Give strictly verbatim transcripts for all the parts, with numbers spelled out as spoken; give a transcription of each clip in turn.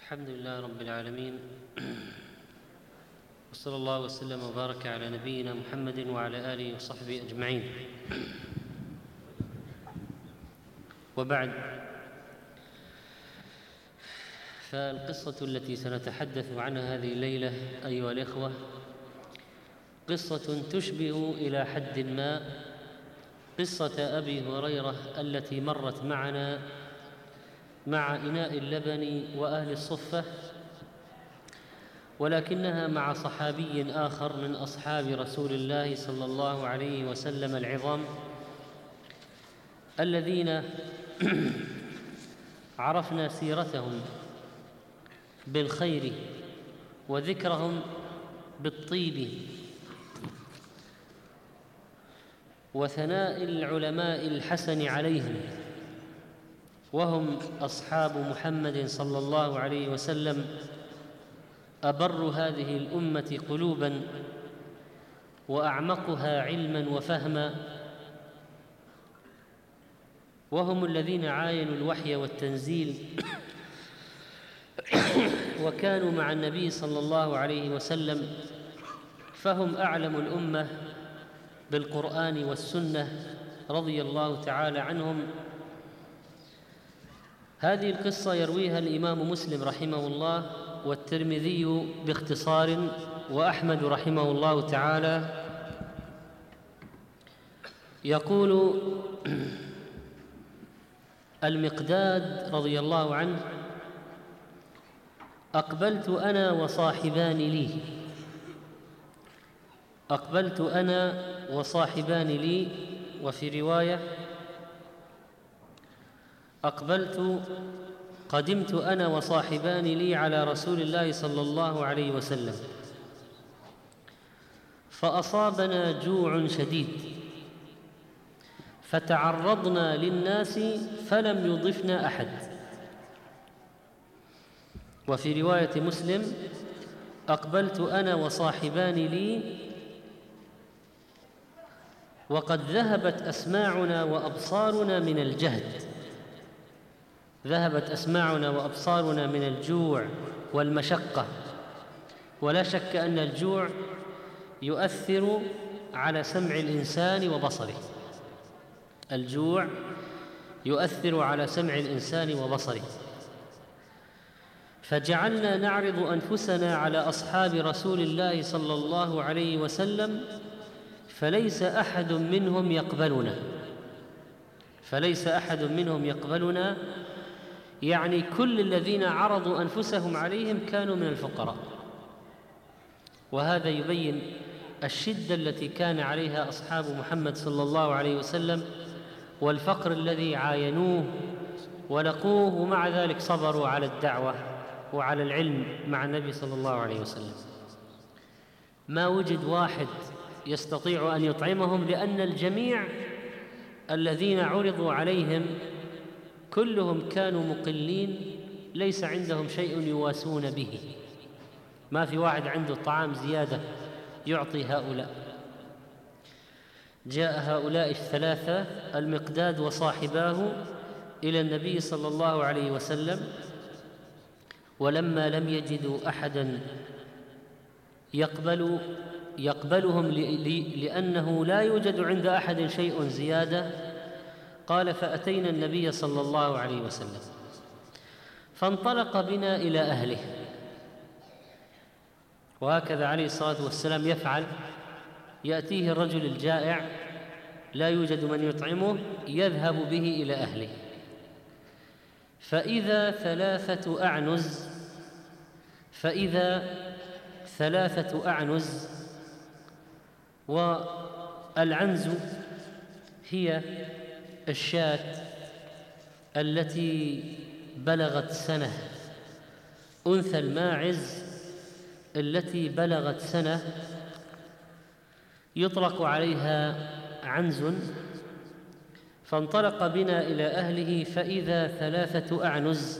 الحمد لله رب العالمين، وصلى الله وسلم وبارك على نبينا محمد وعلى آله وصحبه أجمعين. وبعد، فالقصة التي سنتحدث عنها هذه الليلة أيها الإخوة قصة تشبه إلى حد ما قصة أبي هريرة التي مرت معنا مع إناء اللبن وأهل الصفة، ولكنها مع صحابي آخر من أصحاب رسول الله صلى الله عليه وسلم العظام الذين عرفنا سيرتهم بالخير وذكرهم بالطيب وثناء العلماء الحسن عليهم، وهم أصحاب محمد صلى الله عليه وسلم أبر هذه الأمة قلوبا وأعمقها علما وفهما، وهم الذين عاينوا الوحي والتنزيل وكانوا مع النبي صلى الله عليه وسلم، فهم أعلم الأمة بالقرآن والسنة رضي الله تعالى عنهم. هذه القصة يرويها الإمام مسلم رحمه الله والترمذي باختصار وأحمد رحمه الله تعالى. يقول المقداد رضي الله عنه: أقبلت أنا وصاحبان لي أقبلت أنا وصاحبان لي وفي رواية أقبلت قدمت أنا وصاحبان لي على رسول الله صلى الله عليه وسلم، فأصابنا جوع شديد، فتعرضنا للناس فلم يضفنا أحد. وفي رواية مسلم: أقبلت أنا وصاحبان لي وقد ذهبت أسماعنا وأبصارنا من الجهد ذهبت أسماعنا وأبصارنا من الجوع والمشقة. ولا شك أن الجوع يؤثر على سمع الإنسان وبصره الجوع يؤثر على سمع الإنسان وبصره فجعلنا نعرض أنفسنا على أصحاب رسول الله صلى الله عليه وسلم فليس أحد منهم يقبلنا فليس أحد منهم يقبلنا يعني كل الذين عرضوا أنفسهم عليهم كانوا من الفقراء. وهذا يبين الشدة التي كان عليها أصحاب محمد صلى الله عليه وسلم والفقر الذي عاينوه ولقوه، ومع ذلك صبروا على الدعوة وعلى العلم مع النبي صلى الله عليه وسلم. ما وجد واحد يستطيع أن يطعمهم، لأن الجميع الذين عرضوا عليهم كلهم كانوا مقلين، ليس عندهم شيء يواسون به، ما في واحد عنده طعام زيادة يعطي هؤلاء. جاء هؤلاء الثلاثة المقداد وصاحباه إلى النبي صلى الله عليه وسلم، ولما لم يجدوا أحدا يقبل يقبلهم لأنه لا يوجد عند أحد شيء زيادة، قال: فأتينا النبي صلى الله عليه وسلم فانطلق بنا إلى أهله. وهكذا عليه الصلاة والسلام يفعل، يأتيه الرجل الجائع لا يوجد من يطعمه، يذهب به إلى أهله، فإذا ثلاثة أعنز فإذا ثلاثة أعنز والعنز هي الشاة التي بلغت سنة، أنثى الماعز التي بلغت سنة يطلق عليها عنز. فانطلق بنا إلى أهله فإذا ثلاثة أعنز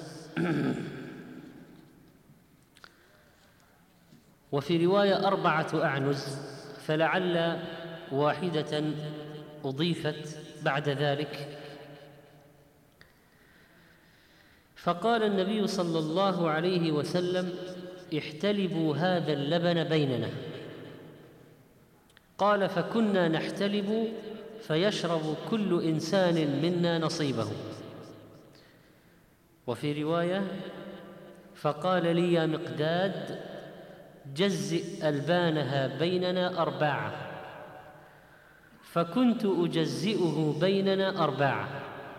وفي رواية أربعة أعنز، فلعل واحدة أضيفت بعد ذلك. فقال النبي صلى الله عليه وسلم: احتلبوا هذا اللبن بيننا. قال: فكنا نحتلب فيشرب كل إنسان منا نصيبه. وفي رواية: فقال لي يا مقداد: جزئ ألبانها بيننا أرباعا. فكنت أجزئه بيننا أرباعا،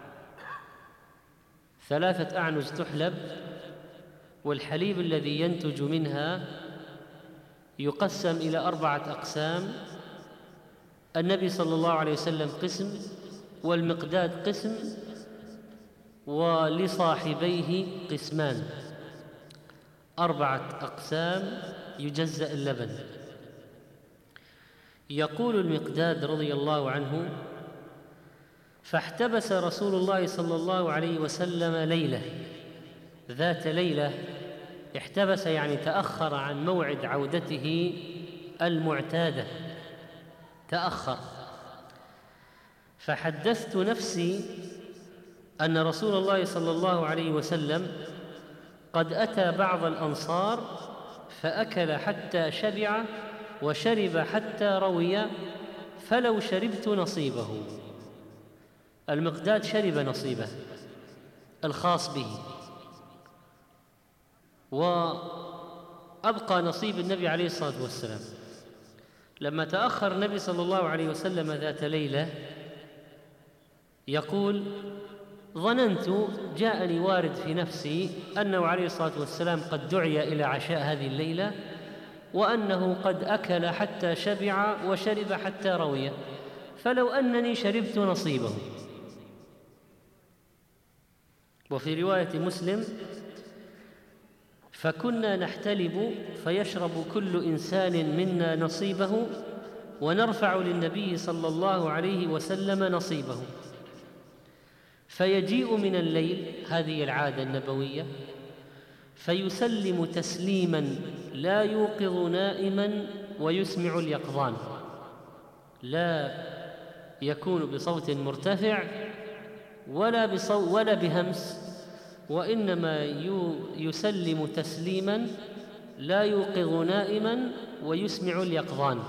ثلاثة أعنز تحلب، والحليب الذي ينتج منها يقسم إلى أربعة أقسام. النبي صلى الله عليه وسلم قسم، والمقداد قسم، ولصاحبيه قسمان، أربعة أقسام يجزأ اللبن. يقول المقداد رضي الله عنه: فاحتبس رسول الله صلى الله عليه وسلم ليلة ذات ليلة. احتبس يعني تأخر عن موعد عودته المعتادة، تأخر. فحدثت نفسي أن رسول الله صلى الله عليه وسلم قد أتى بعض الأنصار فأكل حتى شبع وشرب حتى روي، فلو شربت نصيبه. المقداد شرب نصيبه الخاص به، وأبقى نصيب النبي عليه الصلاة والسلام. لما تأخر النبي صلى الله عليه وسلم ذات ليلة يقول: ظننت، جاءني وارد في نفسي أنه عليه الصلاة والسلام قد دعي إلى عشاء هذه الليلة، وأنه قد أكل حتى شبع وشرب حتى روي، فلو أنني شربت نصيبه. وفي رواية مسلم: فكنا نحتلب فيشرب كل إنسان منا نصيبه، ونرفع للنبي صلى الله عليه وسلم نصيبه. فيجيء من الليل، هذه العادة النبوية، فيسلم تسليما لا يوقظ نائما ويسمع اليقظان، لا يكون بصوت مرتفع ولا بصوت ولا بهمس، وإنما يسلم تسليما لا يوقظ نائما ويسمع اليقظان.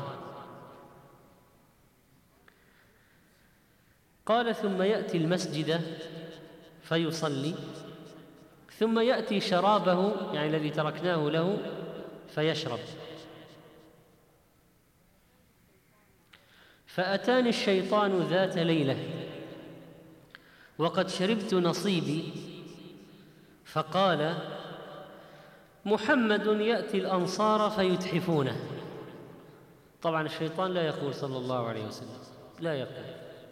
قال: ثم يأتي المسجد فيصلي، ثم يأتي شرابه، يعني الذي تركناه له، فيشرب. فأتاني الشيطان ذات ليلة وقد شربت نصيبي، فقال: محمد يأتي الأنصار فيتحفونه. طبعا الشيطان لا يقول صلى الله عليه وسلم، لا يقول.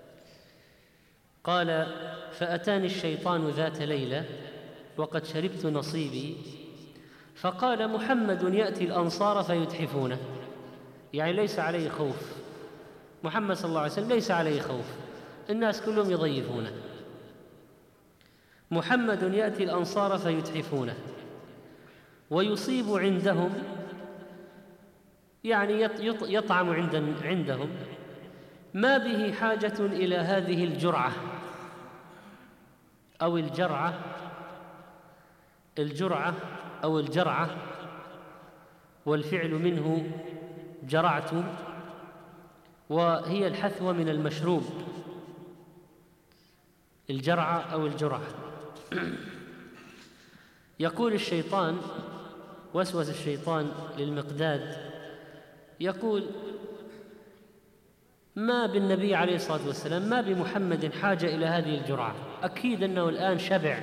قال: فأتاني الشيطان ذات ليلة وقد شربت نصيبي، فقال: محمد يأتي الأنصار فيتحفونه، يعني ليس عليه خوف. محمد صلى الله عليه وسلم ليس عليه خوف، الناس كلهم يضيفونه. محمد يأتي الأنصار فيتحفونه ويصيب عندهم، يعني يطعم عندهم ما به حاجة إلى هذه الجرعة أو الجرعة الجرعة أو الجرعة، والفعل منه جرعت، وهي الحثوة من المشروب، الجرعة أو الجرعة. يقول الشيطان، وسوس الشيطان للمقداد، يقول: ما بالنبي عليه الصلاة والسلام، ما بمحمد حاجة إلى هذه الجرعة، أكيد أنه الآن شبع.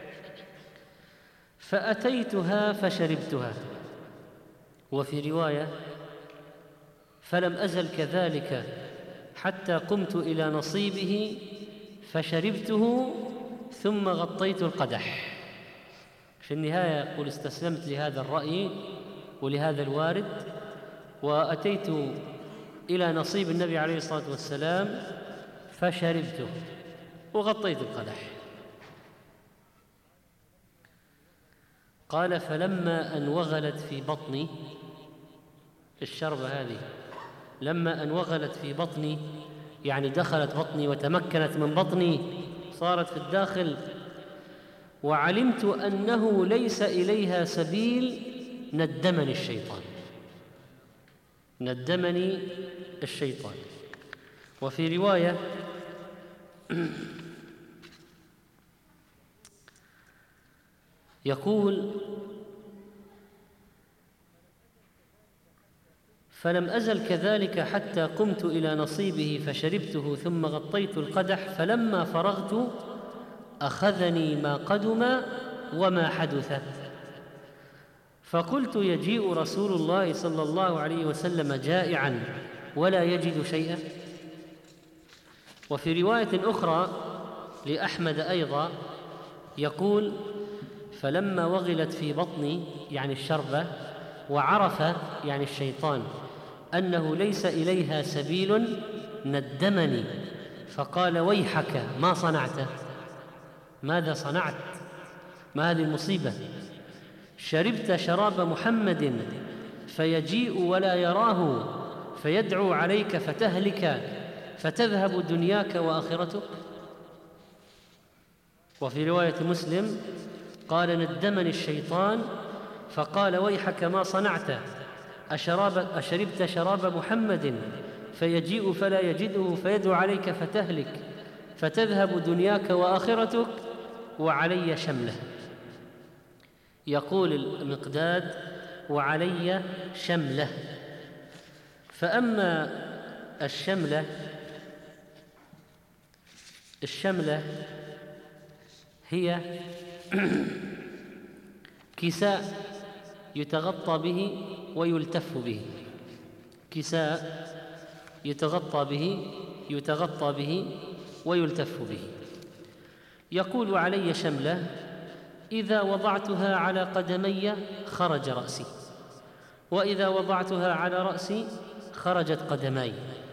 فأتيتها فشربتها. وفي رواية: فلم أزل كذلك حتى قمت إلى نصيبه فشربته ثم غطيت القدح. في النهاية يقول: استسلمت لهذا الرأي ولهذا الوارد، وأتيت إلى نصيب النبي عليه الصلاة والسلام فشربته وغطيت القدح. قال: فلما أن وغلت في بطني، الشربة هذه لما أن وغلت في بطني، يعني دخلت بطني وتمكنت من بطني، صارت في الداخل، وعلمت أنه ليس إليها سبيل ندمني الشيطان ندمني الشيطان وفي رواية يقول: فلم أزل كذلك حتى قمت إلى نصيبه فشربته ثم غطيت القدح، فلما فرغت أخذني ما قدم وما حدث، فقلت: يجيء رسول الله صلى الله عليه وسلم جائعا ولا يجد شيئا. وفي رواية أخرى لأحمد أيضا يقول: فلما وغلت في بطني يعني الشربة وعرف يعني الشيطان أنه ليس إليها سبيل ندمني فقال: ويحك ما صنعت؟ ماذا صنعت؟ ما هذه المصيبة؟ شربت شراب محمد فيجيء ولا يراه فيدعو عليك فتهلك فتذهب دنياك وآخرتك. وفي رواية مسلم قال: ندمني الشيطان فقال: ويحك ما صنعت؟ أشراب أشربت شراب محمد فيجيء فلا يجده فيدعو عليك فتهلك فتذهب دنياك وآخرتك وعلي شمله. يقول المقداد: وعلي شمله. فأما الشملة الشملة هي كساء يتغطى به ويلتف به كساء يتغطى به يتغطى به ويلتف به. يقول: علي شملة إذا وضعتها على قدمي خرج رأسي، وإذا وضعتها على رأسي خرجت قدماي.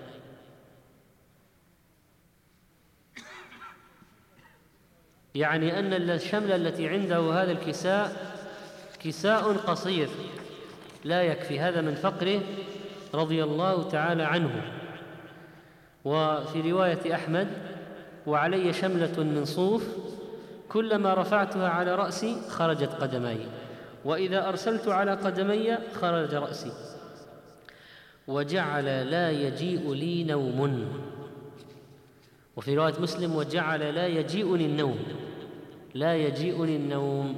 يعني أن الشملة التي عنده هذا الكساء كساء قصير لا يكفي، هذا من فقره رضي الله تعالى عنه. وفي رواية أحمد: وعلي شملة من صوف كلما رفعتها على رأسي خرجت قدماي، وإذا أرسلت على قدمي خرج رأسي. وجعل لا يجيء لي نوم. وفي رواية مسلم: وجعل لا يجيئني النوم لا يجيئني النوم.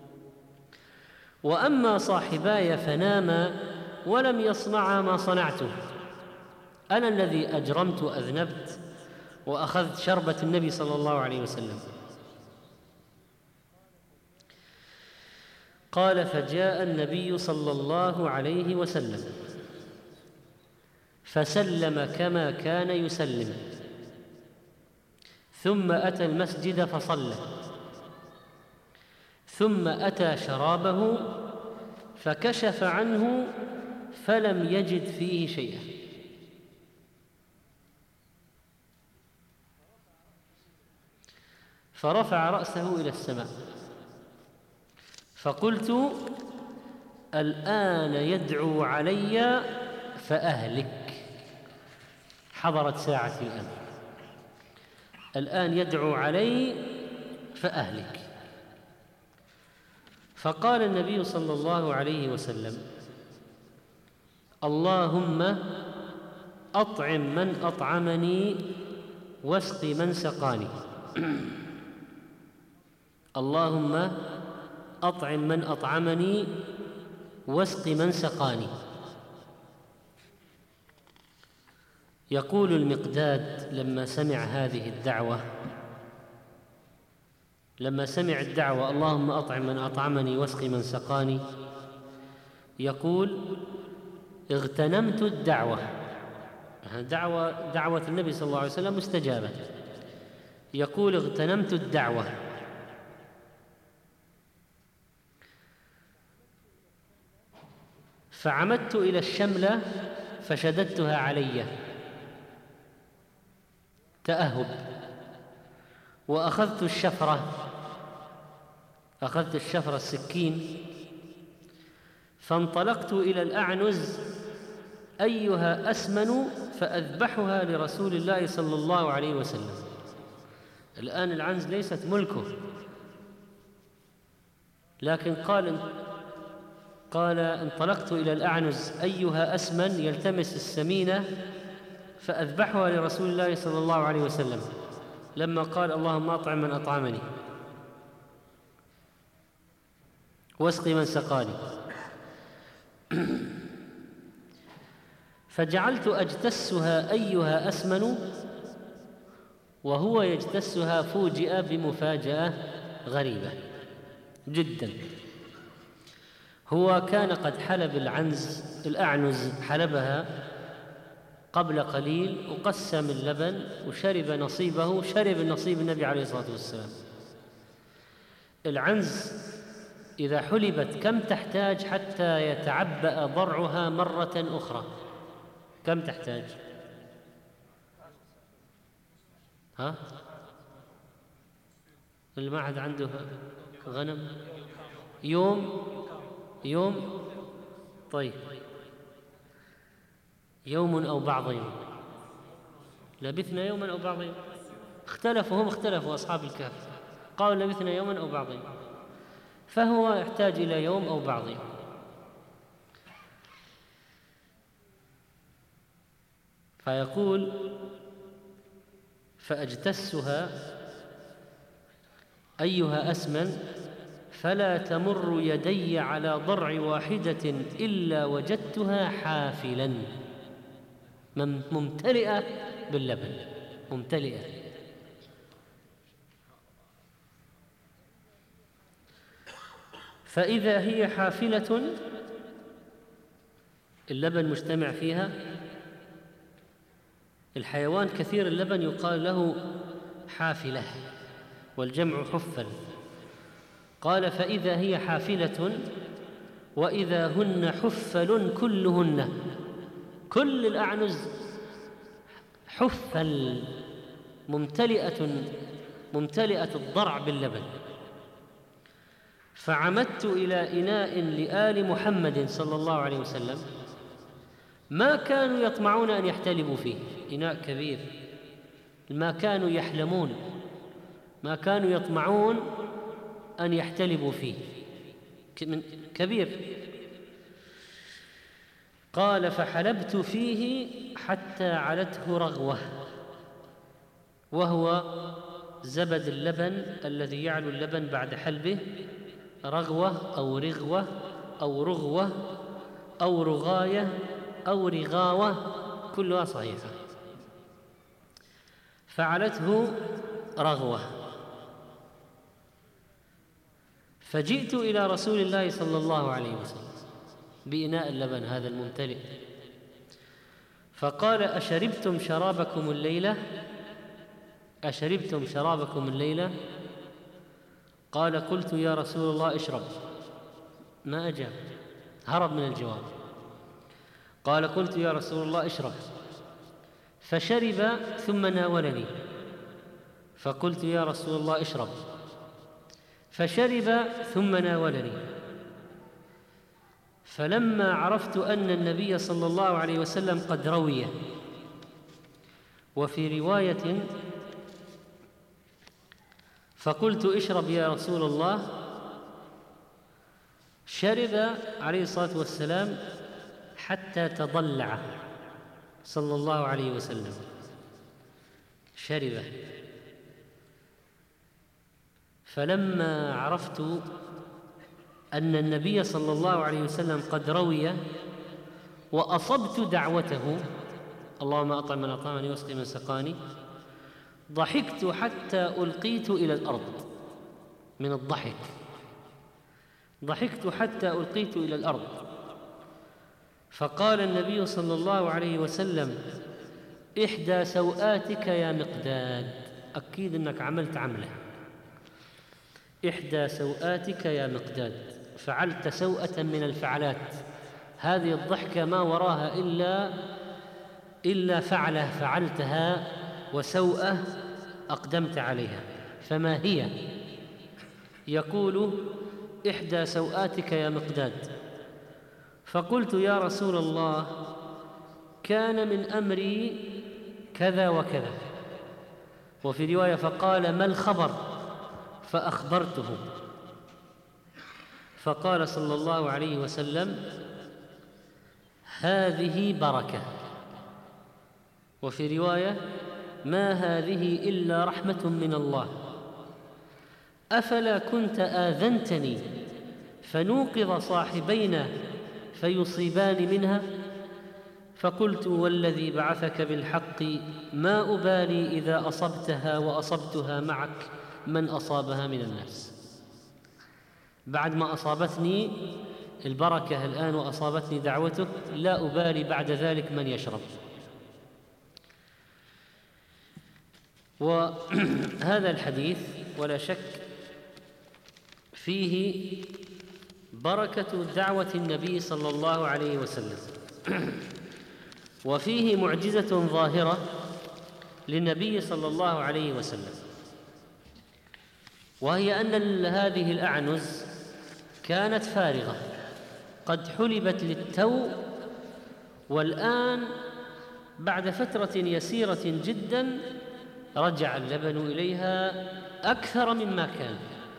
وأما صاحباي فناما ولم يصنعا ما صنعته، أنا الذي أجرمت وأذنبت وأخذت شربة النبي صلى الله عليه وسلم. قال: فجاء النبي صلى الله عليه وسلم فسلم كما كان يسلم، ثم أتى المسجد فصلى، ثم أتى شرابه فكشف عنه فلم يجد فيه شيئا. فرفع رأسه إلى السماء فقلت: الآن يدعو علي فأهلك. حضرت ساعتي الآن الآن يدعو علي فأهلك. فقال النبي صلى الله عليه وسلم: اللهم أطعم من أطعمني واسق من سقاني. اللهم أطعم من أطعمني واسق من سقاني. يقول المقداد لما سمع هذه الدعوة لما سمع الدعوة اللهم أطعم من أطعمني واسق من سقاني، يقول: اغتنمت الدعوة. دعوة دعوة النبي صلى الله عليه وسلم مستجابة. يقول: اغتنمت الدعوة فعمدت إلى الشملة فشددتها علي تأهب، وأخذت الشفرة أخذت الشفرة السكين فانطلقت إلى الأعنز أيها أسمن فأذبحها لرسول الله صلى الله عليه وسلم. الآن العنز ليست ملكه، لكن قال قال انطلقت إلى الأعنز أيها أسمن يلتمس السمينة فأذبحها لرسول الله صلى الله عليه وسلم لما قال اللهم أطعم من أطعمني واسقي من سقاني. فجعلت أجتسها أيها أسمن وهو يجتسها فوجئ بمفاجأة غريبة جدا. هو كان قد حلب العنز الأعنز حلبها قبل قليل وقسم اللبن وشرب نصيبه، شرب نصيب النبي عليه الصلاة والسلام. العنز إذا حلبت كم تحتاج حتى يتعبأ ضرعها مرة أخرى؟ كم تحتاج؟ ها؟ اللي ما حد عنده غنم يوم يوم طيب يوم أو بعض يوم، لبثنا يوما أو بعض يوم. اختلفوا هم اختلفوا أصحاب الكهف، قالوا لبثنا يوما أو بعض يوم، فهو يحتاج إلى يوم أو بعض يوم. فيقول فأجتسها أيها أسمن فلا تمر يدي على ضرع واحدة إلا وجدتها حافلا ممتلئة باللبن، ممتلئة. فإذا هي حافلة اللبن مجتمع فيها. الحيوان كثير اللبن يقال له حافلة والجمع حفل. قال فإذا هي حافلة وإذا هن حفل كلهن، كل الأعنز حفل ممتلئة ممتلئة الضرع باللبن. فعمدت إلى إناء لآل محمد صلى الله عليه وسلم ما كانوا يطمعون أن يحتلبوا فيه، إناء كبير ما كانوا يحلمون، ما كانوا يطمعون أن يحتلبوا فيه، كبير. قال فحلبت فيه حتى علته رغوة، وهو زبد اللبن الذي يعلو اللبن بعد حلبه، رغوة أو رغوة أو رغوة أو رغاية أو رغاوة كلها صحيحة. فعلته رغوة. فجئت إلى رسول الله صلى الله عليه وسلم بإناء اللبن هذا الممتلئ، فقال أشربتم شرابكم الليلة؟ أشربتم شرابكم الليلة؟ قال قلت يا رسول الله اشرب. ما أجاب، هرب من الجواب. قال قلت يا رسول الله اشرب، فشرب ثم ناولني، فقلت يا رسول الله اشرب، فشرب ثم ناولني. فلما عرفت أن النبي صلى الله عليه وسلم قد روي، وفي رواية فقلت اشرب يا رسول الله، شرب عليه الصلاة والسلام حتى تضلع صلى الله عليه وسلم، شرب. فلما عرفت أن النبي صلى الله عليه وسلم قد روي وأصبت دعوته اللهم أطعم من أطعمني واسقي من سقاني، ضحكت حتى ألقيت إلى الأرض من الضحك، ضحكت حتى ألقيت إلى الأرض. فقال النبي صلى الله عليه وسلم إحدى سوآتك يا مقداد، أكيد أنك عملت عمله، إحدى سوآتك يا مقداد، فعلت سوءة من الفعلات، هذه الضحكة ما وراها إلا إلا فعلة فعلتها وسوءة أقدمت عليها، فما هي؟ يقول إحدى سوآتك يا مقداد. فقلت يا رسول الله كان من أمري كذا وكذا، وفي رواية فقال ما الخبر؟ فأخبرته. فقال صلى الله عليه وسلم: هذه بركة. وفي رواية: ما هذه إلا رحمة من الله، أفلا كنت آذنتني فنوقظ صاحبينا فيصيبان منها؟ فقلت: والذي بعثك بالحق ما أبالي إذا أصبتها وأصبتها معك من أصابها من الناس. بعد ما أصابتني البركة الآن وأصابتني دعوتك، لا أبالي بعد ذلك من يشرب. وهذا الحديث ولا شك فيه بركة دعوة النبي صلى الله عليه وسلم، وفيه معجزة ظاهرة للنبي صلى الله عليه وسلم، وهي أن هذه الأعنز كانت فارغة قد حلبت للتو، والآن بعد فترة يسيرة جدا رجع اللبن إليها أكثر مما كان.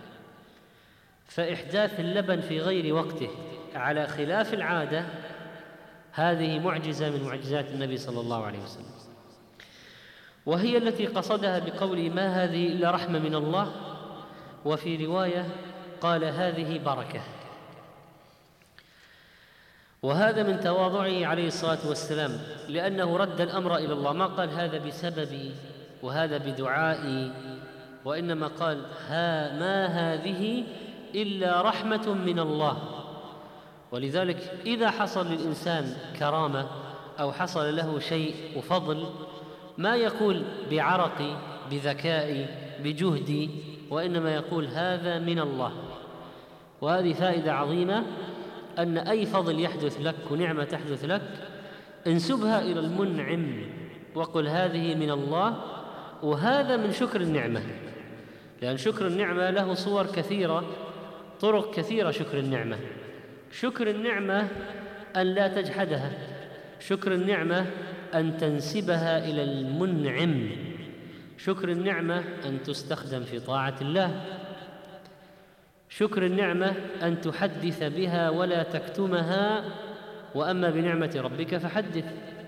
فإحداث اللبن في غير وقته على خلاف العادة هذه معجزة من معجزات النبي صلى الله عليه وسلم، وهي التي قصدها بقوله: ما هذه إلا رحمة من الله. وفي رواية قال: هذه بركة. وهذا من تواضعه عليه الصلاة والسلام، لأنه رد الأمر إلى الله، ما قال هذا بسببي وهذا بدعائي، وإنما قال: ها ما هذه إلا رحمة من الله. ولذلك إذا حصل للإنسان كرامة أو حصل له شيء وفضل، ما يقول بعرقي بذكائي بجهدي، وإنما يقول هذا من الله. وهذه فائدة عظيمة، أن أي فضل يحدث لك ونعمة تحدث لك انسبها إلى المنعم وقل هذه من الله، وهذا من شكر النعمة، لأن شكر النعمة له صور كثيرة، طرق كثيرة. شكر النعمة شكر النعمة أن لا تجحدها، شكر النعمة أن تنسبها إلى المنعم، شكر النعمة أن تستخدم في طاعة الله، شكر النعمة أن تحدث بها ولا تكتمها، وأما بنعمة ربك فحدث.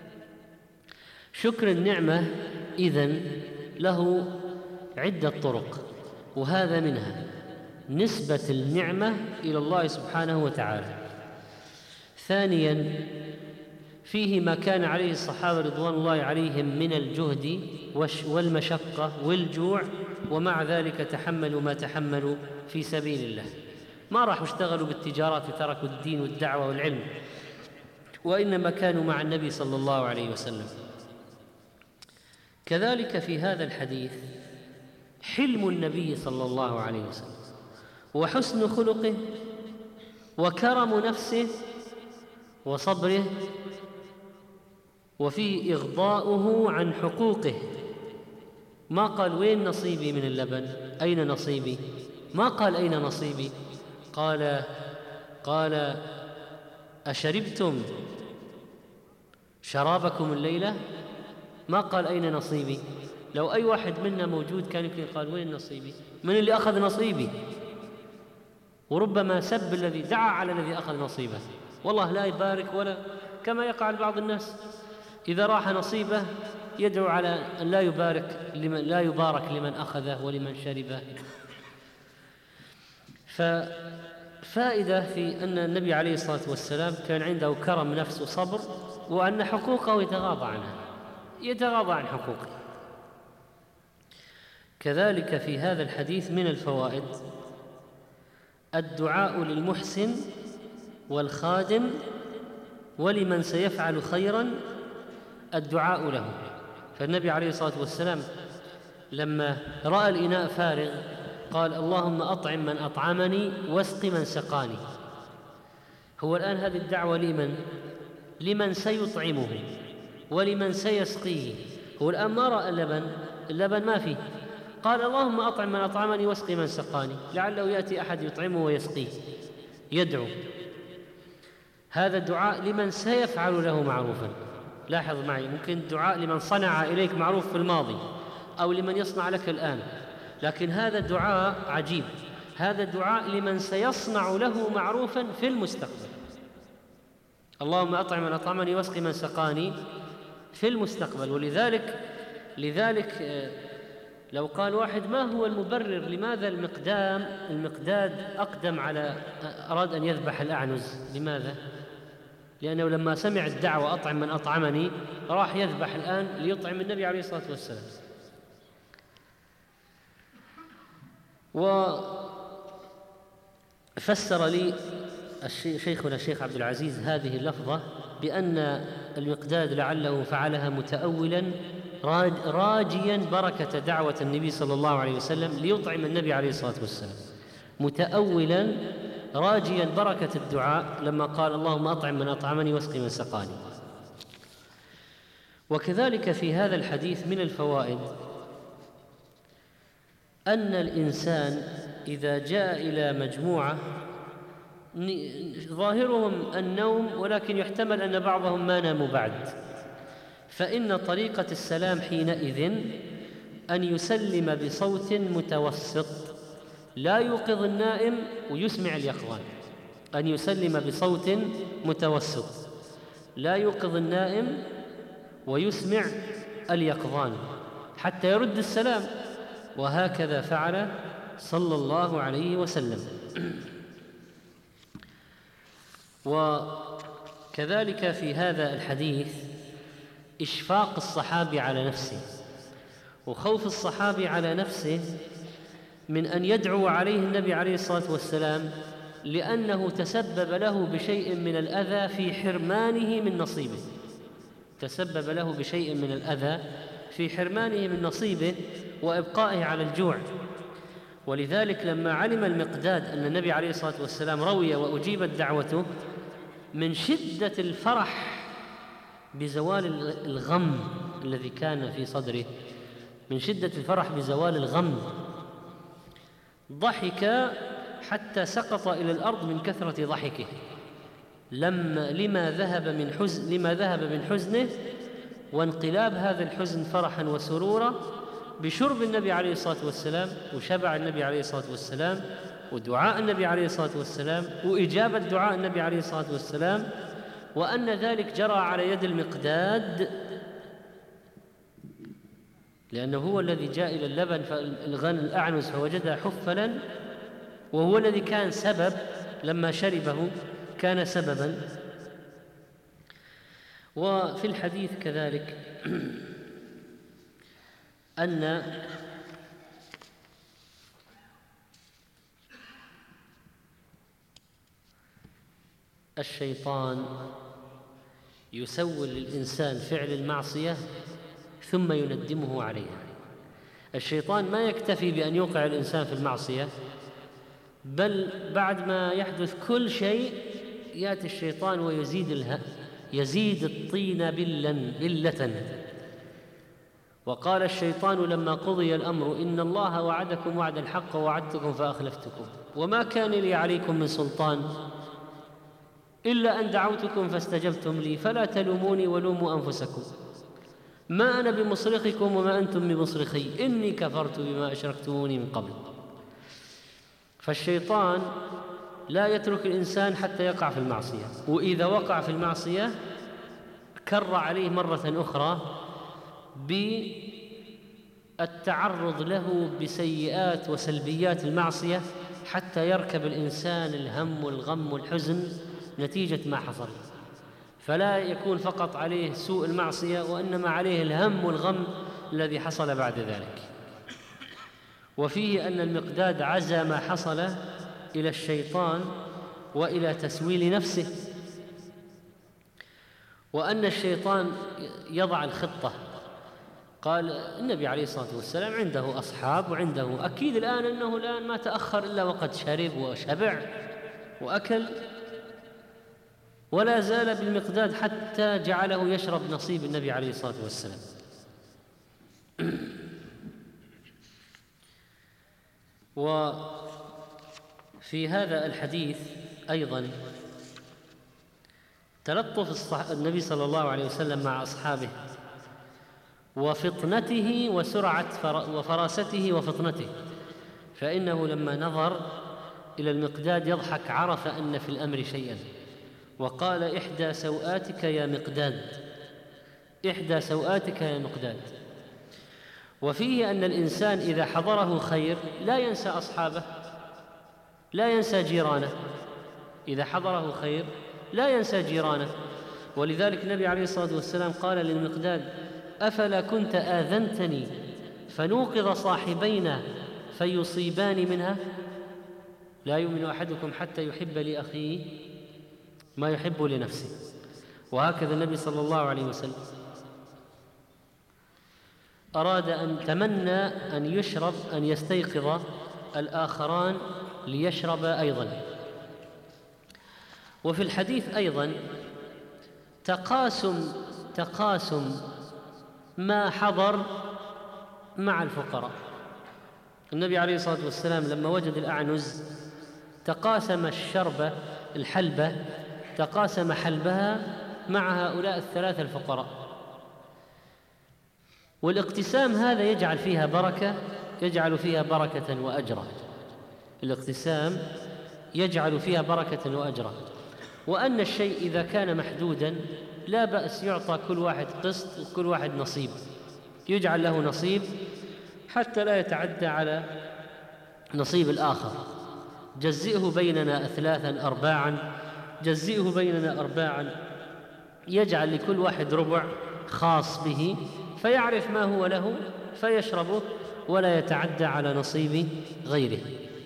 شكر النعمة إذن له عدة طرق، وهذا منها نسبة النعمة إلى الله سبحانه وتعالى. ثانياً فيه ما كان عليه الصحابة رضوان الله عليهم من الجهد والمشقة والجوع، ومع ذلك تحملوا ما تحملوا في سبيل الله، ما راحوا اشتغلوا بالتجارات وتركوا الدين والدعوة والعلم، وإنما كانوا مع النبي صلى الله عليه وسلم. كذلك في هذا الحديث حلم النبي صلى الله عليه وسلم وحسن خلقه وكرم نفسه وصبره، وفيه إغضاؤه عن حقوقه. ما قال وين نصيبي من اللبن، أين نصيبي، ما قال أين نصيبي، قال قال أشربتم شرابكم الليلة، ما قال أين نصيبي. لو أي واحد منا موجود كان يمكن قال وين نصيبي، من اللي أخذ نصيبي، وربما سب الذي دعا على الذي أخذ نصيبه، والله لا يبارك، ولا كما يقع لبعض الناس إذا راح نصيبه يدعو على أن لا يبارك لمن لا يبارك لمن أخذه ولمن شربه. ففائدة في أن النبي عليه الصلاة والسلام كان عنده كرم نفس وصبر، وأن حقوقه يتغاضى عنها، يتغاضى عن حقوقه. كذلك في هذا الحديث من الفوائد الدعاء للمحسن والخادم ولمن سيفعل خيرا، الدعاء له. فالنبي عليه الصلاة والسلام لما رأى الإناء فارغ قال: اللهم أطعم من أطعمني واسق من سقاني. هو الآن هذه الدعوة لمن؟ لمن سيطعمه ولمن سيسقيه. هو الآن ما رأى اللبن، اللبن ما فيه، قال: اللهم أطعم من أطعمني واسق من سقاني، لعله يأتي أحد يطعمه ويسقيه، يدعو. هذا الدعاء لمن سيفعل له معروفا. لاحظ معي، ممكن الدعاء لمن صنع إليك معروف في الماضي أو لمن يصنع لك الآن، لكن هذا الدعاء عجيب، هذا دعاء لمن سيصنع له معروفا في المستقبل. اللهم أطعم من أطعمني واسق من سقاني في المستقبل. ولذلك لذلك لو قال واحد ما هو المبرر لماذا المقدام المقداد أقدم على أراد أن يذبح الأعنز، لماذا؟ لأنه لما سمع الدعوة أطعم من أطعمني راح يذبح الآن ليطعم النبي عليه الصلاة والسلام. وفسر لي شيخنا الشيخ عبد العزيز هذه اللفظة بأن المقداد لعله فعلها متأولا راجيا بركة دعوة النبي صلى الله عليه وسلم ليطعم النبي عليه الصلاة والسلام، متأولا راجيا بركة الدعاء لما قال اللهم أطعم من أطعمني واسق من سقاني. وكذلك في هذا الحديث من الفوائد أن الإنسان إذا جاء إلى مجموعة ظاهرهم النوم ولكن يحتمل أن بعضهم ما ناموا بعد، فإن طريقة السلام حينئذ أن يسلم بصوت متوسط لا يوقظ النائم ويسمع اليقظان، أن يسلم بصوت متوسط لا يوقظ النائم ويسمع اليقظان حتى يرد السلام، وهكذا فعل صلى الله عليه وسلم. وكذلك في هذا الحديث إشفاق الصحابي على نفسه وخوف الصحابي على نفسه من أن يدعو عليه النبي عليه الصلاة والسلام، لأنه تسبب له بشيء من الأذى في حرمانه من نصيبه تسبب له بشيء من الأذى في حرمانه من نصيبه وإبقائه على الجوع. ولذلك لما علم المقداد أن النبي عليه الصلاة والسلام روي وأجيبت دعوته، من شدة الفرح بزوال الغم الذي كان في صدره، من شدة الفرح بزوال الغم ضحك حتى سقط إلى الأرض من كثرة ضحكه لما لما ذهب من حزن لما ذهب من حزنه، وانقلاب هذا الحزن فرحا وسرورا بشرب النبي عليه الصلاة والسلام وشبع النبي عليه الصلاة والسلام ودعاء النبي عليه الصلاة والسلام وإجابة دعاء النبي عليه الصلاة والسلام، وأن ذلك جرى على يد المقداد لأنه هو الذي جاء إلى اللبن فالغن الأعنز فوجدها حفلا، وهو الذي كان سبب لما شربه كان سببا. وفي الحديث كذلك أن الشيطان يسول للإنسان فعل المعصية ثم يندمه عليها. الشيطان ما يكتفي بأن يوقع الإنسان في المعصية، بل بعد ما يحدث كل شيء يأتي الشيطان ويزيد اله... يزيد الطين بلا بلة. وقال الشيطان لما قضي الأمر إن الله وعدكم وعد الحق ووعدتكم فأخلفتكم وما كان لي عليكم من سلطان إلا أن دعوتكم فاستجبتم لي فلا تلوموني ولوموا أنفسكم ما أنا بمصرخكم وما أنتم بمصرخي إني كفرت بما أشركتموني من قبل. فالشيطان لا يترك الإنسان حتى يقع في المعصية، وإذا وقع في المعصية كر عليه مرة أخرى بالتعرض له بسيئات وسلبيات المعصية حتى يركب الإنسان الهم والغم والحزن نتيجة ما حصل، فلا يكون فقط عليه سوء المعصية وإنما عليه الهم والغم الذي حصل بعد ذلك. وفيه أن المقداد عزى ما حصل إلى الشيطان وإلى تسويل نفسه، وأن الشيطان يضع الخطة. قال النبي عليه الصلاة والسلام عنده أصحاب وعنده أكيد الآن أنه الآن ما تأخر إلا وقد شرب وشبع وأكل، ولا زال بالمقداد حتى جعله يشرب نصيب النبي عليه الصلاة والسلام. وفي هذا الحديث أيضا تلطف الصح... النبي صلى الله عليه وسلم مع أصحابه وفطنته وسرعة فر... وفراسته وفطنته، فإنه لما نظر إلى المقداد يضحك عرف أن في الأمر شيئا، وقال: إحدى سوآتك يا مقداد، إحدى سوآتك يا مقداد. وفيه أن الإنسان إذا حضره خير لا ينسى أصحابه، لا ينسى جيرانه، إذا حضره خير لا ينسى جيرانه. ولذلك النبي عليه الصلاة والسلام قال للمقداد: أفلا كنت آذنتني فنوقظ صاحبينا فيصيبان منها؟ لا يؤمن أحدكم حتى يحب لأخيه ما يحب لنفسه. وهكذا النبي صلى الله عليه وسلم أراد أن تمنى أن يشرب أن يستيقظ الآخران ليشرب أيضا. وفي الحديث أيضا تقاسم تقاسم ما حضر مع الفقراء. النبي عليه الصلاة والسلام لما وجد الأعنز تقاسم الشربة الحلبة تقاسم حلبها مع هؤلاء الثلاثة الفقراء. والاقتسام هذا يجعل فيها بركة يجعل فيها بركة وأجرا. الاقتسام يجعل فيها بركة وأجرا. وأن الشيء إذا كان محدودا لا بأس يعطى كل واحد قسط وكل واحد نصيب، يجعل له نصيب حتى لا يتعدى على نصيب الآخر. جزئه بيننا أثلاثا أرباعا، جزئه بيننا أرباعا، يجعل لكل واحد ربع خاص به فيعرف ما هو له فيشربه ولا يتعدى على نصيب غيره.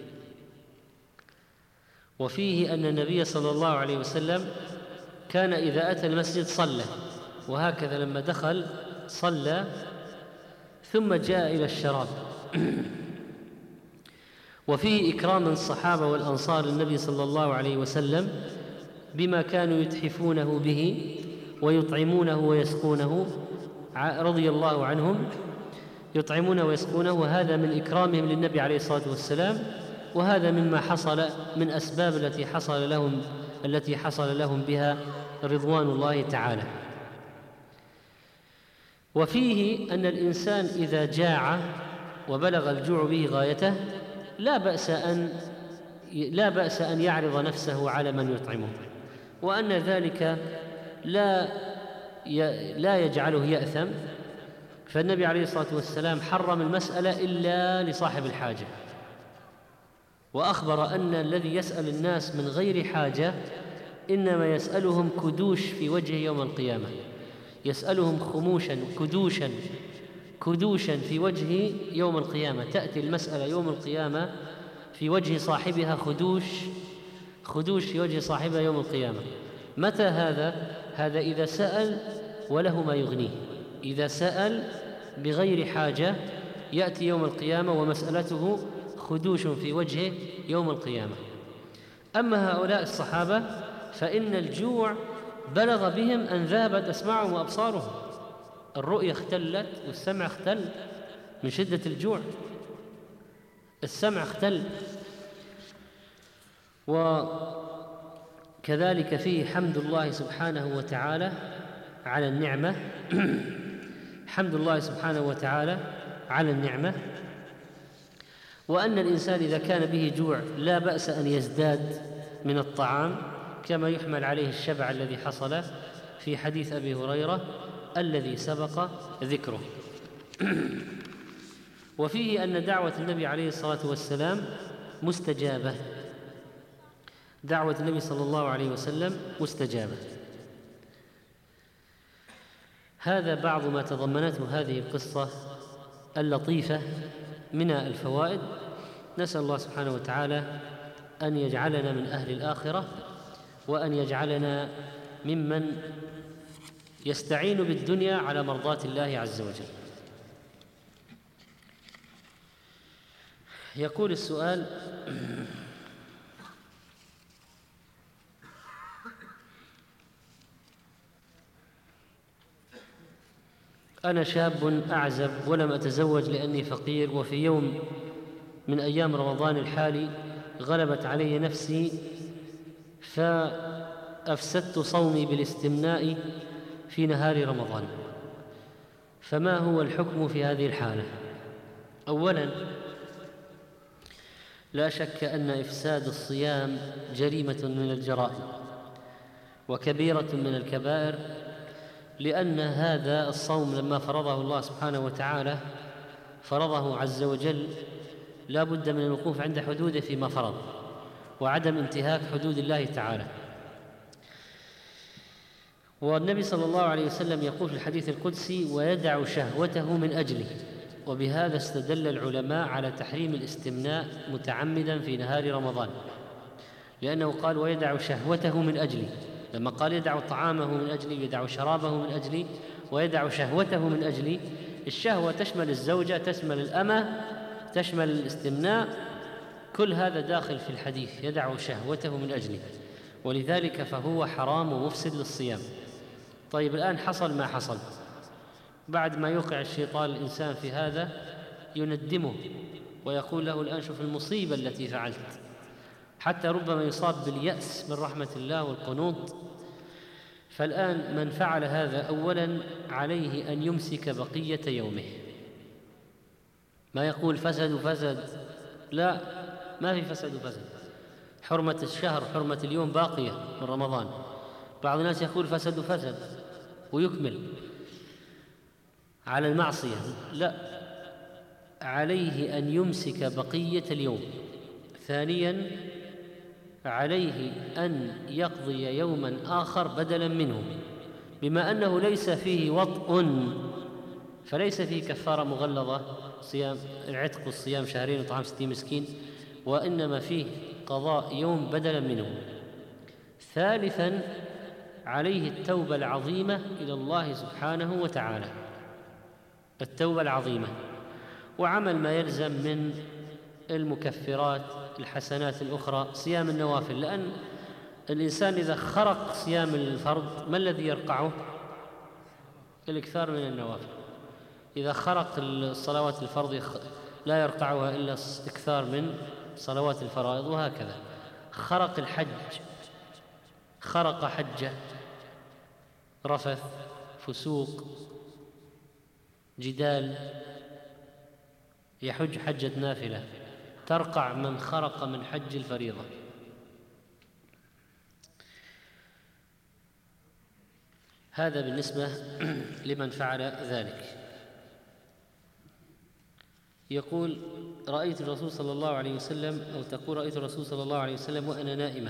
وفيه أن النبي صلى الله عليه وسلم كان إذا أتى المسجد صلى، وهكذا لما دخل صلى ثم جاء إلى الشراب. وفيه إكرام الصحابة والأنصار للنبي صلى الله عليه وسلم بما كانوا يتحفونه به ويطعمونه ويسقونه رضي الله عنهم، يطعمونه ويسقونه، وهذا من إكرامهم للنبي عليه الصلاة والسلام، وهذا مما حصل من أسباب التي حصل لهم التي حصل لهم بها رضوان الله تعالى. وفيه أن الإنسان إذا جاع وبلغ الجوع به غايته لا بأس أن لا بأس أن يعرض نفسه على من يطعمه، وأن ذلك لا لا يجعله يأثم. فالنبي عليه الصلاة والسلام حرم المسألة إلا لصاحب الحاجة، وأخبر أن الذي يسأل الناس من غير حاجة إنما يسألهم كدوش في وجه يوم القيامة، يسألهم خموشا كدوشا كدوشا في وجه يوم القيامة. تأتي المسألة يوم القيامة في وجه صاحبها خدوش خدوش في وجه صاحبها يوم القيامة. متى هذا؟ هذا إذا سأل وله ما يغنيه، إذا سأل بغير حاجة يأتي يوم القيامة ومسألته خدوش في وجهه يوم القيامة. أما هؤلاء الصحابة فإن الجوع بلغ بهم أن ذهبت أسماعهم وأبصارهم، الرؤية اختلت والسمع اختل من شدة الجوع، السمع اختل. وكذلك فيه حمد الله سبحانه وتعالى على النعمة حمد الله سبحانه وتعالى على النعمة، وأن الإنسان إذا كان به جوع لا بأس أن يزداد من الطعام كما يحمل عليه الشبع الذي حصل في حديث أبي هريرة الذي سبق ذكره. وفيه أن دعوة النبي عليه الصلاة والسلام مستجابة، دعوة النبي صلى الله عليه وسلم مستجابة. هذا بعض ما تضمنته هذه القصة اللطيفة من الفوائد. نسأل الله سبحانه وتعالى أن يجعلنا من أهل الآخرة، وأن يجعلنا ممن يستعين بالدنيا على مرضاة الله عز وجل. يقول السؤال: أنا شاب أعزب ولم أتزوج لأني فقير، وفي يوم من أيام رمضان الحالي غلبت علي نفسي فأفسدت صومي بالاستمناء في نهار رمضان، فما هو الحكم في هذه الحالة؟ أولا، لا شك أن إفساد الصيام جريمة من الجرائم وكبيرة من الكبائر، لأن هذا الصوم لما فرضه الله سبحانه وتعالى فرضه عز وجل لا بد من الوقوف عند حدوده فيما فرض وعدم انتهاك حدود الله تعالى. والنبي صلى الله عليه وسلم يقول في الحديث القدسي: ويدع شهوته من أجله. وبهذا استدل العلماء على تحريم الاستمناء متعمدا في نهار رمضان، لأنه قال: ويدع شهوته من أجله. لما قال يدع طعامه من أجلي، يدع شرابه من أجلي، ويدع شهوته من أجلي، الشهوة تشمل الزوجة، تشمل الأمة، تشمل الاستمناء، كل هذا داخل في الحديث، يدع شهوته من أجلي، ولذلك فهو حرام ومفسد للصيام. طيب الآن حصل ما حصل، بعد ما يوقع الشيطان الإنسان في هذا يندمه ويقول له: الآن شوف المصيبة التي فعلت، حتى ربما يصاب باليأس من رحمة الله والقنوط. فالآن من فعل هذا أولاً عليه أن يمسك بقية يومه، ما يقول فسد وفسد، لا، ما في فسد وفسد، حرمة الشهر حرمة اليوم باقية من رمضان. بعض الناس يقول فسد وفسد ويكمل على المعصية، لا، عليه أن يمسك بقية اليوم. ثانياً عليه أن يقضي يوماً آخر بدلاً منه، بما أنه ليس فيه وطء فليس فيه كفارة مغلظة، صيام العتق والصيام شهرين وطعام ستين مسكين، وإنما فيه قضاء يوم بدلاً منه. ثالثاً عليه التوبة العظيمة إلى الله سبحانه وتعالى، التوبة العظيمة، وعمل ما يلزم من المكفرات الحسنات الأخرى، صيام النوافل، لأن الإنسان إذا خرق صيام الفرض ما الذي يرقعه؟ الإكثار من النوافل. إذا خرق الصلوات الفرض لا يرقعها إلا إكثار من صلوات الفرائض، وهكذا. خرق الحج، خرق حجة، رفث، فسوق، جدال، يحج حجة نافلة، ترقع من خرق من حج الفريضة. هذا بالنسبة لمن فعل ذلك. يقول: رأيت الرسول صلى الله عليه وسلم، أو تقول: رأيت الرسول صلى الله عليه وسلم وأنا نائمة.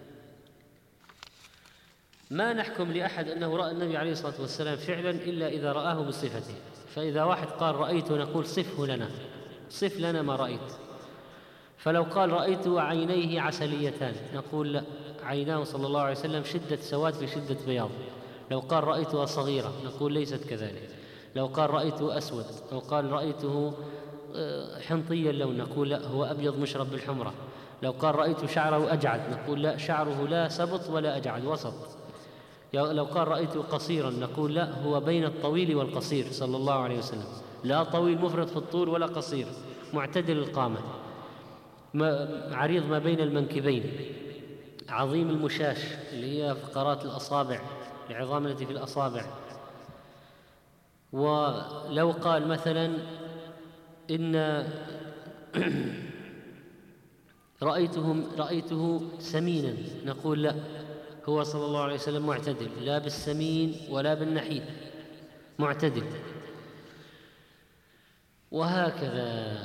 ما نحكم لأحد أنه رأى النبي عليه الصلاة والسلام فعلا إلا إذا رآه بصفته. فإذا واحد قال رأيته نقول: صفه لنا، صف لنا ما رأيت. فلو قال رأيت عينيه عسليتان نقول: لا، عيناه صلى الله عليه وسلم شدة سواد في شدة بياض. لو قال رأيتها صغيرة نقول: ليست كذلك. لو قال رأيته أسود، أو قال رأيته حنطي اللون نقول: لا، هو أبيض مشرب بالحمرة. لو قال رأيت شعره أجعد نقول: لا، شعره لا سبط ولا أجعد، وسط. لو قال رأيته قصيرا نقول: لا، هو بين الطويل والقصير صلى الله عليه وسلم، لا طويل مفرط في الطول ولا قصير، معتدل القامة، عريض ما بين المنكبين، عظيم المشاش اللي هي فقرات الأصابع، العظام التي في الأصابع. ولو قال مثلا إن رأيته, رأيته سمينا نقول: لا، هو صلى الله عليه وسلم معتدل، لا بالسمين ولا بالنحيل، معتدل. وهكذا.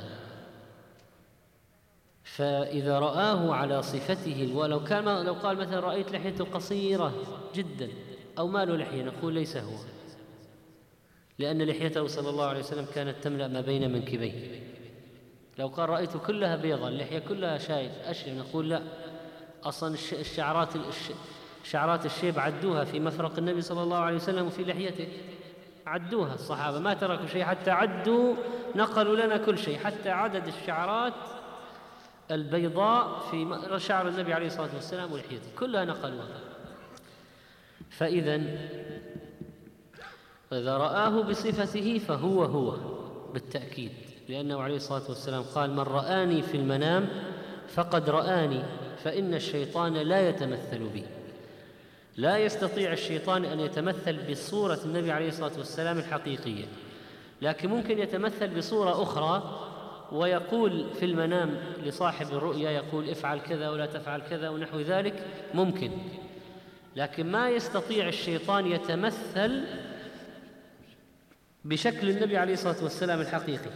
فإذا رآه على صفته، ولو كان لو قال مثلا رأيت لحيته قصيرة جدا أو ما له لحية نقول: ليس هو، لأن لحيته صلى الله عليه وسلم كانت تملأ ما بين منكبيه. لو قال رأيته كلها بيضا، اللحية كلها شايب أشيب، نقول: لا، أصلا الشعرات شعرات الشيب عدوها في مفرق النبي صلى الله عليه وسلم وفي لحيته، عدوها الصحابة، ما تركوا شيء حتى عدوا، نقلوا لنا كل شيء، حتى عدد الشعرات البيضاء في شعر النبي عليه الصلاة والسلام ولحيته كلها نقلوها. فإذا إذا رآه بصفته فهو هو بالتأكيد، لأنه عليه الصلاة والسلام قال: من رآني في المنام فقد رآني، فإن الشيطان لا يتمثل بي. لا يستطيع الشيطان أن يتمثل بصورة النبي عليه الصلاة والسلام الحقيقية، لكن ممكن يتمثل بصورة أخرى ويقول في المنام لصاحب الرؤيا، يقول افعل كذا ولا تفعل كذا ونحو ذلك، ممكن. لكن ما يستطيع الشيطان يتمثل بشكل النبي عليه الصلاة والسلام الحقيقي.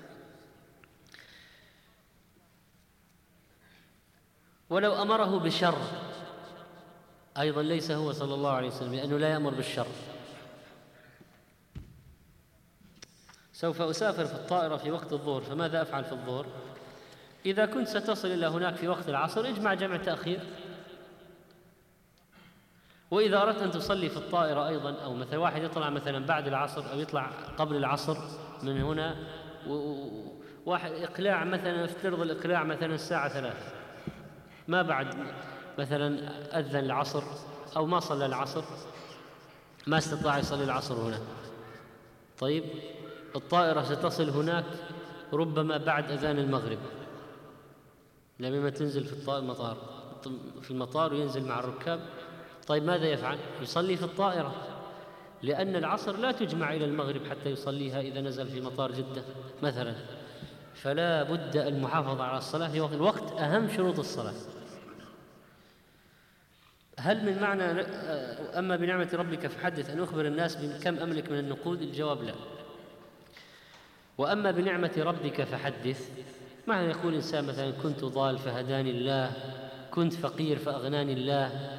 ولو أمره بشر أيضا ليس هو صلى الله عليه وسلم، لأنه لا يأمر بالشر. سوف أسافر في الطائرة في وقت الظهر، فماذا أفعل في الظهر؟ إذا كنت ستصل إلى هناك في وقت العصر اجمع جمع تأخير. وإذا أردت أن تصلي في الطائرة أيضا، أو مثلا واحد يطلع مثلا بعد العصر أو يطلع قبل العصر من هنا، واحد إقلاع مثلا، افترض الإقلاع مثلا الساعة ثلاثة، ما بعد مثلا أذن العصر أو ما صلى العصر، ما استطاع يصلي العصر هنا. طيب الطائرة ستصل هناك ربما بعد أذان المغرب، لما تنزل في المطار في المطار وينزل مع الركاب. طيب ماذا يفعل؟ يصلي في الطائرة، لأن العصر لا تجمع إلى المغرب حتى يصليها إذا نزل في مطار جدة مثلا. فلا بد المحافظة على الصلاة في وقت الوقت، أهم شروط الصلاة. هل من معنى أما بنعمة ربك فحدث أن أخبر الناس بكم أملك من النقود؟ الجواب لا. وأما بنعمة ربك فحدث، معنى يقول إنسان مثلا كنت ضال فهداني الله، كنت فقير فأغناني الله،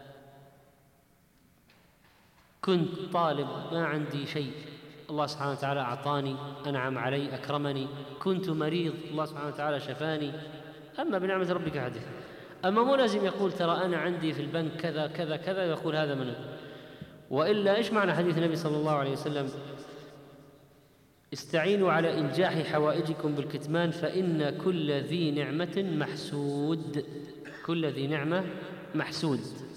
كنت طالب ما عندي شيء الله سبحانه وتعالى أعطاني، أنعم علي، أكرمني، كنت مريض الله سبحانه وتعالى شفاني. أما بنعمة ربك فحدث. أما مو لازم يقول ترى أنا عندي في البنك كذا كذا كذا ويقول هذا منه. وإلا إيش معنى حديث النبي صلى الله عليه وسلم استعينوا على إنجاح حوائجكم بالكتمان فإن كل ذي نعمة محسود. كل ذي نعمة محسود.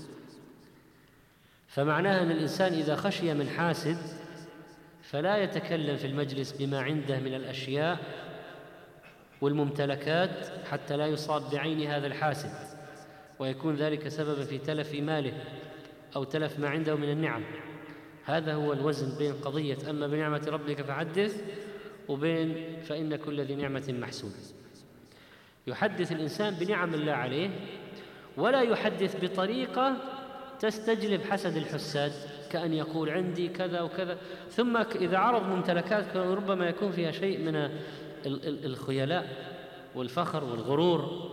فمعناها أن الإنسان إذا خشي من حاسد فلا يتكلم في المجلس بما عنده من الأشياء والممتلكات حتى لا يصاب بعين هذا الحاسد، ويكون ذلك سببا في تلف ماله أو تلف ما عنده من النعم. هذا هو الوزن بين قضية أما بنعمة ربك فحدث وبين فإن كل ذي نعمة محسود. يحدث الإنسان بنعم الله عليه، ولا يحدث بطريقة تستجلب حسد الحساد، كأن يقول عندي كذا وكذا، ثم إذا عرض ممتلكات ربما يكون فيها شيء من الخيلاء والفخر والغرور.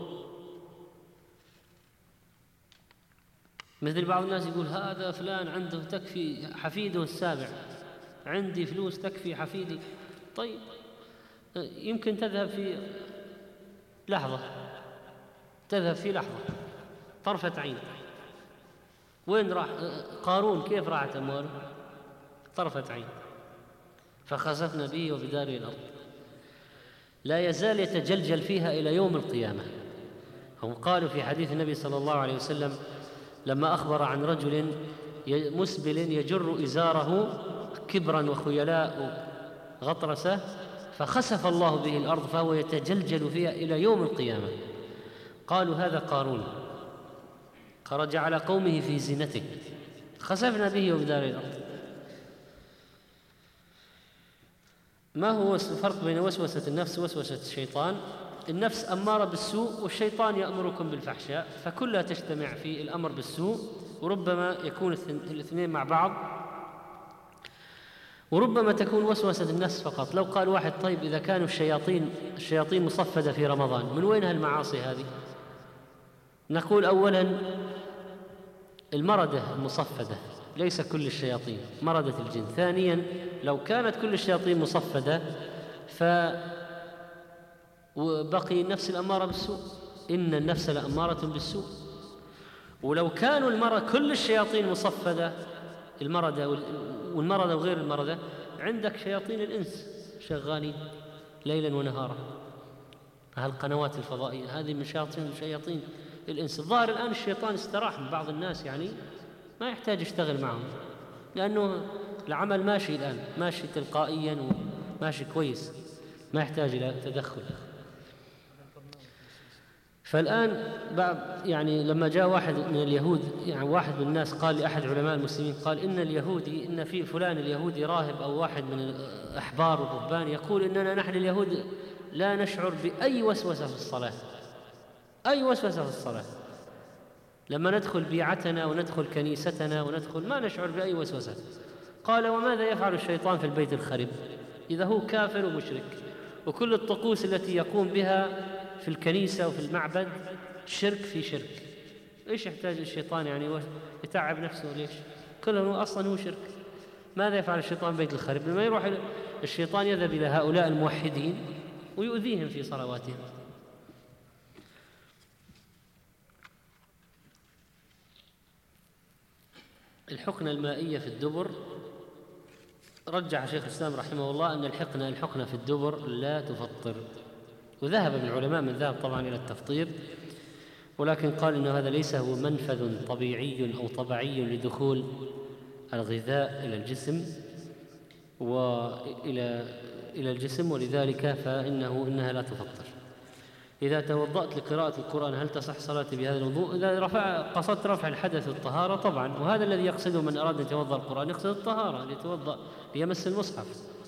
مثل بعض الناس يقول هذا فلان عنده تكفي حفيده السابع، عندي فلوس تكفي حفيدي. طيب يمكن تذهب في لحظة، تذهب في لحظة طرفة عين. وين راح قارون؟ كيف راحت أمواله؟ طرفة عين. فخسفنا به وبداره الأرض. لا يزال يتجلجل فيها إلى يوم القيامة. هم قالوا في حديث النبي صلى الله عليه وسلم لما أخبر عن رجل مسبل يجر إزاره كبرا وخيلاء غطرسة فخسف الله به الأرض فهو يتجلجل فيها إلى يوم القيامة. قالوا هذا قارون خرج على قومه في زينته، خسفنا به وبداره الأرض. ما هو الفرق بين وسوسة النفس ووسوسة الشيطان؟ النفس أمارة بالسوء والشيطان يأمركم بالفحشاء، فكلها تجتمع في الأمر بالسوء، وربما يكون الاثنين مع بعض، وربما تكون وسوسة النفس فقط. لو قال واحد طيب إذا كانوا الشياطين الشياطين مصفدة في رمضان، من وين هالمعاصي هذه؟ نقول أولا المردة المصفدة ليس كل الشياطين، مردة الجن. ثانيا لو كانت كل الشياطين مصفدة فبقي النفس الأمارة بالسوء، إن النفس لأمارة بالسوء. ولو كانوا المرة كل الشياطين مصفدة، المردة والمردة وغير المردة، عندك شياطين الإنس شغالين ليلا ونهارا. هالقنوات الفضائية هذه من شياطين شياطين الإنس. الظاهر الآن الشيطان استراح من بعض الناس، يعني ما يحتاج يشتغل معهم لأنه العمل ماشي الآن، ماشي تلقائيا وماشي كويس، ما يحتاج إلى تدخل. فالآن يعني لما جاء واحد من اليهود، يعني واحد من الناس قال لأحد علماء المسلمين، قال إن اليهودي إن في فلان اليهودي راهب أو واحد من الأحبار والرهبان يقول إننا نحن اليهود لا نشعر بأي وسوسة في الصلاة، أي وسوسة في الصلاة. لما ندخل بيعتنا وندخل كنيستنا وندخل ما نشعر بأي وسوسة. قال وماذا يفعل الشيطان في البيت الخرب إذا هو كافر ومشرك، وكل الطقوس التي يقوم بها في الكنيسة وفي المعبد شرك في شرك؟ إيش يحتاج الشيطان يعني يتعب نفسه ليش؟ كله أصلا هو شرك. ماذا يفعل الشيطان بيت الخرب؟ لما يروح الشيطان يذهب إلى هؤلاء الموحدين ويؤذيهم في صلواتهم. الحقنة المائية في الدبر، رجح شيخ الإسلام رحمه الله أن الحقنة الحقنة في الدبر لا تفطر، وذهب من العلماء من ذهب طبعا إلى التفطير، ولكن قال إن هذا ليس هو منفذ طبيعي أو طبيعي لدخول الغذاء إلى الجسم وإلى إلى الجسم، ولذلك فإنه إنها لا تفطر. إذا توضأت لقراءة القرآن هل تصح صلاتي بهذا الوضوء؟ إذا رفع قصدت رفع الحدث الطهارة طبعا، وهذا الذي يقصده من أراد أن يتوضأ القرآن، يقصد الطهارة، ليتوضأ ليمس المصحف.